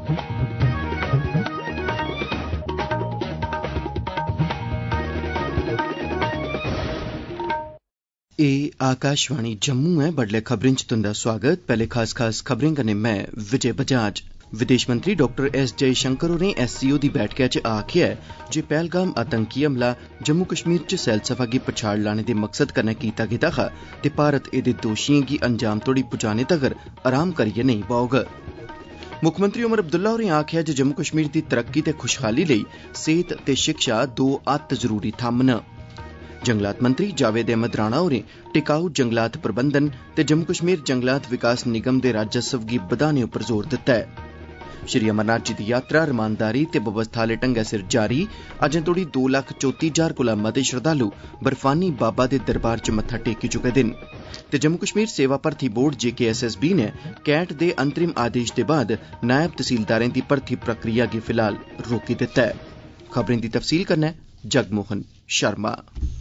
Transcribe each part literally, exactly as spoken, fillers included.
ए आकाशवाणी जम्मू है। बडले खबरें च तुंदा स्वागत। पहले खास खास खबरें कन्नै मैं विजय बजाज। विदेश मंत्री डॉक्टर एस जयशंकर होरें एस सी ओ दी बैठका च आखेआ ऐ जे पहलगाम आतंकी हमला जम्मू कश्मीर च सैलसफा गी पछाड़ लाने दे मकसद कन्नै कीता गेदा हा ते भारत एह्दे दोशियें गी अंजाम तोड़ी पुजाने तगर आराम करियै नेईं बौग। मुक्खमंत्री उमर अब्दुल्ला होरें आखेआ जे जम्मू कश्मीर दी तरक्की ते खुशहाली लेई सेहत ते शिक्षा दो अत्त जरूरी थम्म न। जंगलात मंत्री जावेद अहमद राणा होरें टिकाऊ जंगलात प्रबंधन ते जम्मू कश्मीर जंगलात विकास निगम दे राजस्व गी बधाने उप्पर जोर दित्ता है। श्री अमरनाथ जी दी यात्रा रमानदारी ते बवस्था आह्ले ढंगै सिर जारी। अजें तोड़ी दो लक्ख चौत्ती हजार कोला मते श्रद्धालु बर्फानी बाबा दे दरबार च मत्था टेकी चुके दे न। ते जम्मू कश्मीर सेवा भर्थी board J K S S B ने कैट दे अंतरिम आदेश दे बाद नायब तहसीलदारें दी भर्थी प्रक्रिया गी फिलहाल रोकी दित्ता है। खबरें दी तफसील कन्नै जगमोहन शर्मा।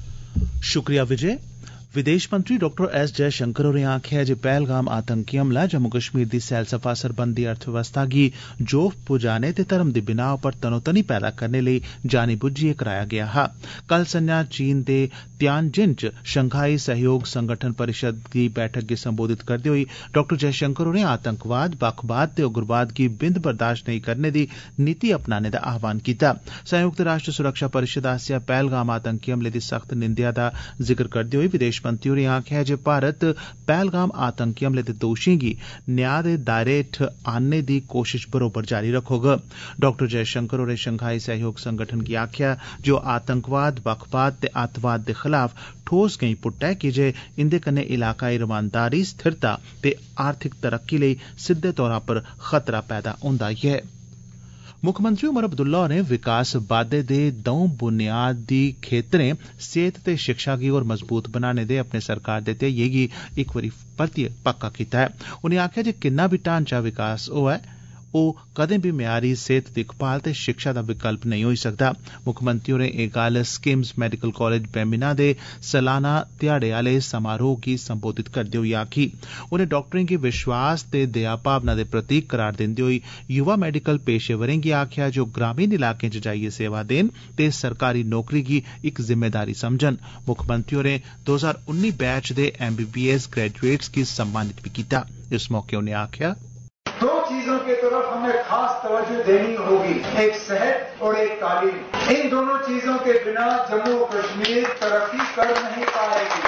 शुक्रिया विजय। विदेश मंत्री डॉक्टर एस जयशंकर होरें आखेआ जे पहलगाम आतंकी हमला जम्मू कश्मीर दी सैलसफा सरबंधी अर्थव्यवस्था गी जोफ पुजाने ते धर्म दी बिनाह उप्पर तनोतनी पैदा करने लेई जानी बुज्झियै कराया गेआ हा। कल संञा चीन दे तियानजिन च शंघाई सहयोग संगठन परिषद दी बैठक गी संबोधित करदे होई डॉक्टर जयशंकर होरें आतंकवाद, बक्खवाद ते उग्रवाद गी बिंद बर्दाश्त नेईं करने दी नीति अपनाने दा आह्वान कीता। संयुक्त राष्ट्र सुरक्षा परिषद आसेआ पहलगाम आतंकी हमले दी सख्त निंदेआ दा जिक्र करदे होई विदेश मंत्री होरें आखेआ जे भारत पहलगाम आतंकी हमले दे दोशियें गी न्याय दे दायरे हेठ आनने दी कोशिश बरोबर जारी रक्खोग। डॉक्टर जयशंकर होरें शंघाई सहयोग संगठन गी आखेआ जे ओह् आतंकवाद, बक्खवाद ते अत्तवाद दे खलाफ ठोस गैंई पुट्टै कीजे इंदे कन्नै इलाकाई रमानदारी, स्थिरता ते आर्थिक तरक्की लेई सिद्दे तौरा पर खतरा पैदा होंदा ऐ। मुक्खमंत्री उमर अब्दुल्ला होरें विकास बाद्दे दे दौं बुनियादी खेत्तरें सेहत ते शिक्षा गी होर मजबूत बनाने दे अपने सरकार दे ध्येइये गी इक बारी परतियै पक्का कीता ऐ। उनें आखेआ जे किन्ना बी ढांचा विकास होऐ ओह् कदें बी म्यारी सेहत दिक्खभाल ते शिक्षा दा विकल्प नेईं होई सकदा। मुक्खमंत्री होरें एह् गल्ल स्किम्स मैडिकल कालेज बेमिना दे सलाना ध्याड़े आह्ले समारोह गी संबोधित करदे होई आखी। उनें डाक्टरें गी विश्वास ते दया भावना दे प्रतीक करार दिंदे होई युवा मैडिकल पेशेवरें गी आखेआ जे ओह् ग्रामीण इलाकें च जाइयै सेवा देन ते सरकारी नौकरी गी इक जिम्मेदारी समझन। मुक्खमंत्री होरें दो हजार उन्नी बैच दे M B B S graduates गी सम्मानित भी कीता। इस मौके उनें आखेआ दो चीजों की तरफ हमें खास तवज्जो देनी होगी, एक सेहत और एक तालीम। इन दोनों चीजों के बिना जम्मू कश्मीर तरक्की कर नहीं पाएगी।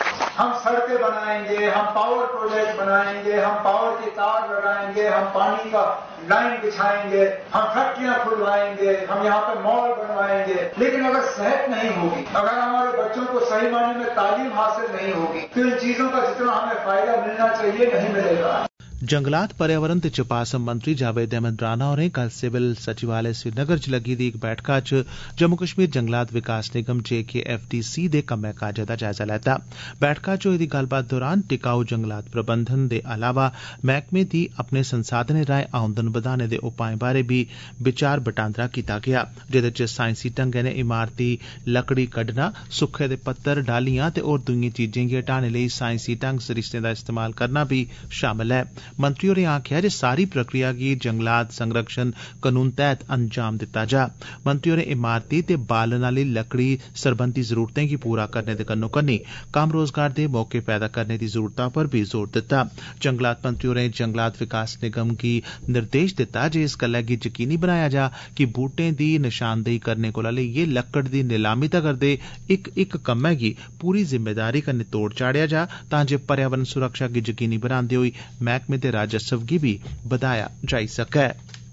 हम सड़कें बनाएंगे, हम पावर प्रोजेक्ट बनाएंगे, हम पावर के तार लगाएंगे, हम पानी का लाइन बिछाएंगे, हम फैक्ट्रियां खुलवाएंगे, हम यहाँ पे मॉल बनवाएंगे, लेकिन अगर सेहत नहीं होगी, अगर हमारे बच्चों को सही मायने में तालीम हासिल नहीं होगी, तो इन चीजों का जितना हमें फायदा मिलना चाहिए नहीं मिलेगा। जंगलात, पर्यावरण ते चपासम मंत्री जावेद अहमद राणा होरें कल सिविल सचिवालय श्रीनगर च लग्गी दी इक बैठका च जम्मू कश्मीर जंगलात विकास निगम J K F D C दे कम्मै काजै दा जायजा लैता। बैठका च होई दी गल्लबात दौरान टिकाऊ जंगलात प्रबंधन दे अलावा मैह्कमे दी अपने संसाधनें राएं औंदन बधाने दे उपाएं बारै बी विचार बटांदरा कीता गेआ, जेह्दे च साइंसी ढंगै नै इमारती लकड़ी कड्ढना, सुक्खे दे पत्तर, डालियां ते होर दुइयें चीजें गी हटाने लेई साइंसी ढंग सरिस्तें दा इस्तेमाल करना बी शामल ऐ। मंत्री होरें आखेआ जे सारी प्रक्रिया गी जंगलात संरक्षण कानून तैह्त अंजाम दित्ता जा। मंत्री होरें इमारती ते बालन आह्ली लकड़ी सरबंधी जरूरतें गी पूरा करने दे कन्नो कन्नी कम्म रोजगार दे मौके पैदा करने दी जरूरता पर बी जोर दित्ता। जंगलात मंत्री होरें जंगलात विकास निगम गी निर्देश दित्ता जे इस गल्लै गी यकीनी बनाया जा कि बूटें दी निशानदेही करने कोला लेइयै लक्कड़ दी नीलामी तगर दे इक इक कम्मै गी पूरी जिम्मेदारी कन्नै तोड़ चाढ़ेआ जा तां जे पर्यावरण सुरक्षा गी यकीनी बनांदे होई मैह्कमे दे राजस्व गी भी बधाया जाई सकै।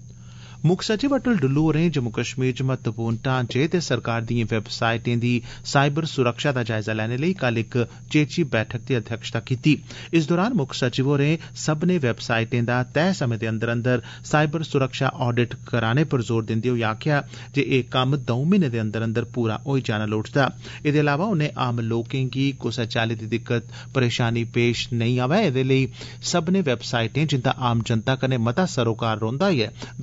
मुक्ख सचिव अटल डुल्लू होरें जम्मू कश्मीर च महत्वपूर्ण ढांचे ते सरकार दिएं वैबसाइटें दी साइबर सुरक्षा दा जायजा लैने लेई कल इक चेची बैठक दी अध्यक्षता कीती। इस दौरान मुक्ख सचिव होरें सब्भनें वैबसाइटें दा तय समें दे अंदर अंदर साइबर सुरक्षा ऑडिट कराने पर जोर दिंदे होई आखेआ जे एह् कम्म दौं म्हीनें दे अंदर अंदर पूरा होई जाना लोड़चदा। एह्दे अलावा उनें आम लोकें गी कुसै चाल्ली दी दिक्कत परेशानी पेश नेईं आवै एह्दे लेई सब्भनें वैबसाइटें जिंदा आम जनता कन्नै मता सरोकार रौंह्दा ऐ दे बेहतर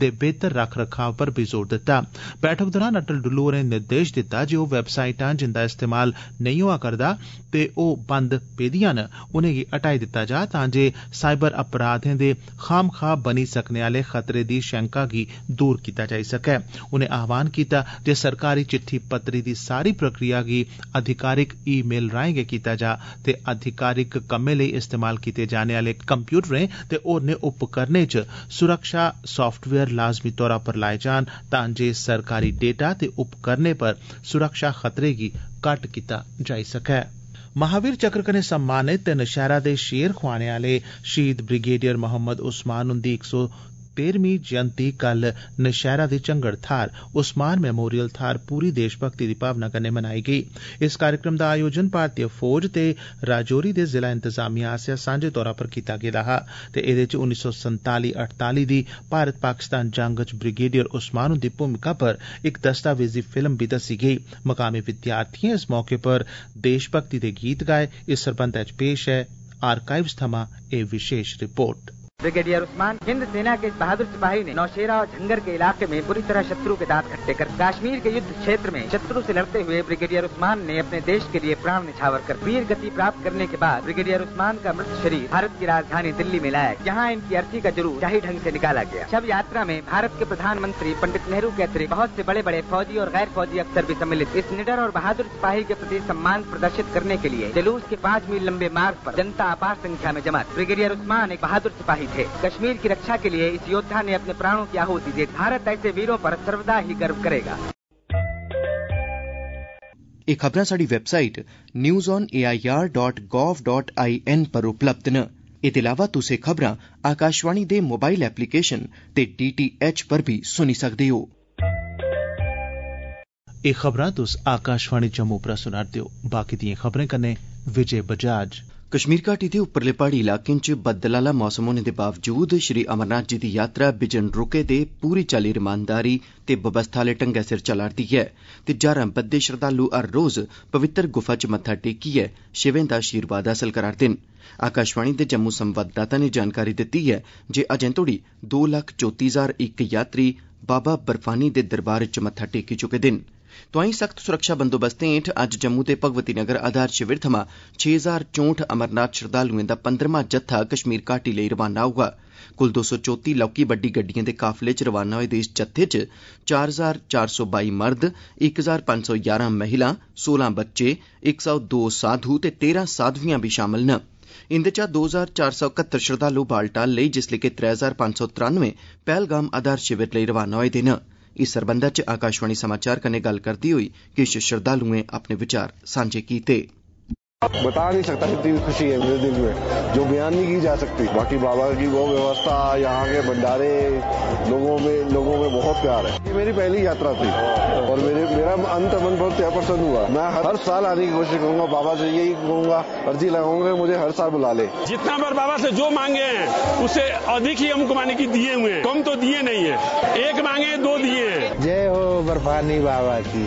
बेहतर रख रखाव पर भी जोर दित्ता। बैठक दौरान अटल डुल्लू होरें निर्देश दित्ता जे ओह् वैबसाइटां जिंदा इस्तेमाल नेईं होआ करदा ते ओह् बंद पेदियां न उनेंगी हटाई दित्ता जा तां जे साइबर अपराधें दे खाम खा बनी सकने आले खतरे दी शैंका गी दूर कीता जाई सकै। उनें आह्वान कीता जे सरकारी चिट्ठी पत्री दी सारी प्रक्रिया गी अधिकारिक ई मेल राएं गै कीता जा ते अधिकारिक कम्में लेई इस्तेमाल कीते जाने आले कंप्यूटरें ते होरनें उपकरणें च सुरक्षा सॉफ्टवेयर लाजमी तौरा पर लाए जान तां जे सरकारी डेटा ते उपकरणें पर सुरक्षा खतरे गी घट्ट कीता जाई सकै। महावीर चक्र कन्नै सम्मानित ते नशैरा दे शेर खुआने आले शहीद ब्रिगेडियर मोहम्मद उस्मान हुंदी इक सौ तेरहवीं जयंती कल नशैरा दी झंगड़ थार उस्मान मेमोरियल थार पूरी देशभक्ति दी भावना कन्नै मनाई गेई। इस कार्यक्रम दा आयोजन भारतीय फौज ते राजौरी दे जिला इंतजामिया आसेआ सांझे तौरा पर कीता गेदा हा ते एह्दे च उन्नी सौ संताली अड़ताली दी भारत पाकिस्तान जंग च ब्रिगेडियर उस्मान हुंदी भूमिका पर इक दस्तावेजी फिल्म भी दस्सी गेई। मकामी विद्यार्थिएं इस मौके पर देशभक्ति दे गीत गाए। इस सरबंधै च पेश है आर्काइव्स थमां एह् विशेष रिपोर्ट। ब्रिगेडियर उस्मान हिंद सेना के इस बहादुर सिपाही ने नौशेरा और झंगर के इलाके में बुरी तरह शत्रु के दांत खट्टे कर कश्मीर के युद्ध क्षेत्र में शत्रु से लड़ते हुए ब्रिगेडियर उस्मान ने अपने देश के लिए प्राण न्यौछावर कर वीर गति प्राप्त करने के बाद ब्रिगेडियर उस्मान का मृत शरीर भारत की राजधानी दिल्ली में लाया, जहाँ इनकी अर्थी का जुलूस शाही ढंग से निकाला गया। शव यात्रा में भारत के प्रधानमंत्री पंडित नेहरू के अतिरिक्त बहुत से बड़े बड़े फौजी और गैर फौजी अफसर भी सम्मिलित। इस निडर और बहादुर सिपाही के प्रति सम्मान प्रदर्शित करने के लिए जुलूस के पाँच मील लंबे मार्ग पर जनता अपार संख्या में जमा। ब्रिगेडियर उस्मान एक बहादुर सिपाही थे। कश्मीर की रक्षा के लिए इस योद्धा ने अपने प्राणों की आहुति दी। भारत ऐसे वीरों पर सर्वदा ही गर्व करेगा। ਇਹ ਖਬਰਾਂ ਸਾਡੀ website news on A I R dot gov dot I N ਪਰ ਉਪਲਬਧ ਨੇ। ਇਹਦੇ ਇਲਾਵਾ ਤੁਸੀਂ ਖਬਰਾਂ ਆਕਾਸ਼ਵਾਣੀ ਦੇ ਮੋਬਾਈਲ ਐਪਲੀਕੇਸ਼ਨ ਤੇ ਡੀ ਟੀ ਐਚ पर भी सुनी सकते हो। ਇਹ ਖਬਰਾਂ तुस आकाशवाणी जम्मू पर सुना'रदे हो। बाकी दियें खबरें कन्नै विजय बजाज। कश्मीर घाटी दे उप्परले पहाड़ी इलाकें च बद्दल आला मौसम होने दे बावजूद श्री अमरनाथ जी दी यात्रा बिजन रुके दे पूरी चाल्ली रमानदारी ते बवस्था आले ढंगै सिर चला'रदी ऐ ते ज्हारां बद्दे श्रद्धालु हर रोज पवित्र गुफा च मत्था टेकियै शिवें दा आशीर्वाद हासल करा'रदे न। आकाशवाणी दे जम्मू संवाददाता ने जानकारी दित्ती ऐ जे अजें तोड़ी दो लक्ख चौती हजार इक यात्री बाबा बर्फानी दे दरबार च मत्था टेकी चुके दे न। तोआईं सख्त सुरक्षा बंदोबस्तें हेठ अज्ज जम्मू दे भगवती नगर आधार शिविर थमां छे हजार चौंठ अमरनाथ श्रद्धालुएं दा पंद्रहवां जत्था कश्मीर घाटी लेई रवाना होआ। कुल दो सौ चौती लौह्की बड्डी गड्डिएं दे काफले च रवाना होए दे इस जत्थे च चार हजार चार सौ बाई मर्द, इक हजार पंज सौ ञारां महिलां, सोलां बच्चे, इक सौ दो साधु ते तेरां साधवियां भी शामल न। इंदे चा दो हजार चार सौ कत्तर श्रद्धालु बालटाल लेई जिसले कि त्रै हजार पंज सौ त्रानवे पहलगाम आधार शिविर लेई रवाना होए दे न। इस सरबंधै च आकाशवाणी समाचार कन्नै गल्ल करदे होई किश श्रद्धालुएं अपने विचार सांझे कीते। बता नहीं सकता कितनी खुशी है मेरे दिल में, जो बयान नहीं की जा सकती। बाकी बाबा की वो व्यवस्था, यहाँ के भंडारे, लोगों में लोगों में बहुत प्यार है। ये मेरी पहली यात्रा थी और मेरे मेरा अंत मन बहुत पसंद हुआ। मैं हर साल आने की कोशिश करूंगा, बाबा से यही कहूंगा, अर्जी लगाऊंगा मुझे हर साल बुला ले। जितना बार बाबा से जो मांगे हैं उससे अधिक ही हमको माने की दिए हुए हैं, कम तो दिए नहीं है। एक मांगे दो दिए हैं। जय हो बर्फानी बाबा की।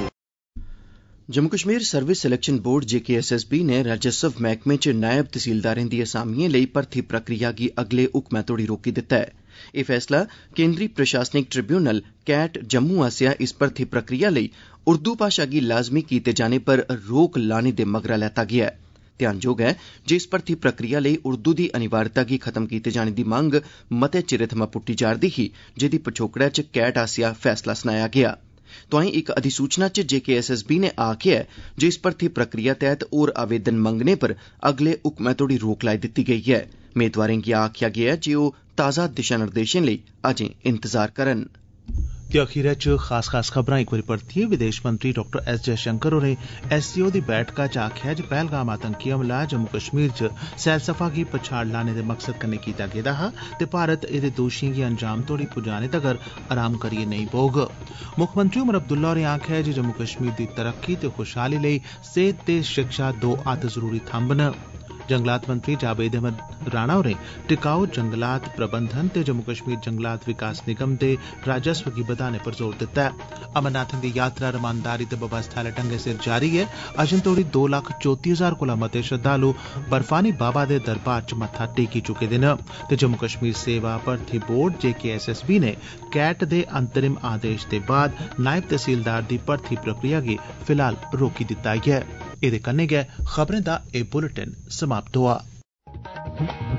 Jammu Kashmir service selection board J K S S B ने राजस्व महकमे च नायब तहसीलदारें दी असामिएं लेई भर्थी प्रक्रिया गी अगले हुक्मै तोड़ी रोकी दित्ता ऐ। एह् फैसला केंद्री प्रशासनिक ट्रिब्यूनल कैट जम्मू आसेआ इस भर्थी प्रक्रिया लेई उर्दू भाशा गी लाजमी कीते जाने पर रोक लाने दे मगरा लैता गेआ ऐ। ध्यानजोग ऐ जे इस भर्थी प्रक्रिया लेई उर्दू दी अनिवार्यता गी खत्म कीते जाने दी मंग मते चिरे थमां पुट्टी जा'रदी ही, जेह्दी पछोकड़ै च कैट आसेआ फैसला सनाया गेआ। तोआईं इक अधिसूचना च जे के एस एस बी ने आखेआ ऐ जे इस भर्थी प्रक्रिया तैह्त होर आवेदन मंगने पर अगले हुक्मै तोड़ी रोक लाई दित्ती गेई ऐ। मेदवारें गी आखेआ गेआ ऐ जे ओह् ताज़ा दिशा निर्देशें लेई अजें इंतजार करन। ते अखीरै च खास खास खबरां इक बारी परतियै विदेश मंत्री डॉक्टर एस जयशंकर होरें एस सी ओ दी बैठका च आखेआ जे पहलगाम आतंकी हमला जम्मू कश्मीर च सैलसफा गी पछाड़ लाने दे मकसद कन्नै कीता गेदा हा ते भारत एह्दे दोशियें गी अंजाम तोड़ी पुजाने तगर आराम करियै नेईं बौह्ग। मुक्खमंत्री उमर अब्दुल्ला होरें आखेआ जे जम्मू कश्मीर दी तरक्की ते खुशहाली लेई सेहत ते शिक्षा दो अत्त जरूरी थम्ब न। जंगलात मंत्री जावेद अहमद राणा होरें टिकाऊ जंगलात प्रबंधन ते जम्मू कश्मीर जंगलात विकास निगम दे राजस्व गी बधाने पर जोर दित्ता ऐ। अमरनाथें दी यात्रा रमानदारी ते बवस्था आह्ले ढंगै सिर जारी ऐ। अजें तोड़ी दो लक्ख चौती हजार कोला मते श्रद्धालु बर्फानी बाबा दे दरबार च मत्था टेकी चुके दे न ते जम्मू कश्मीर सेवा भर्थी board J K S S B ने कैट दे अंतरिम आदेश दे बाद नायब तहसीलदार दी भर्थी प्रक्रिया गी फिलहाल रोकी दित्ता ऐ। एह्दे कन्नै गै खबरें दा एह् बुलेटिन समाप्त होआ।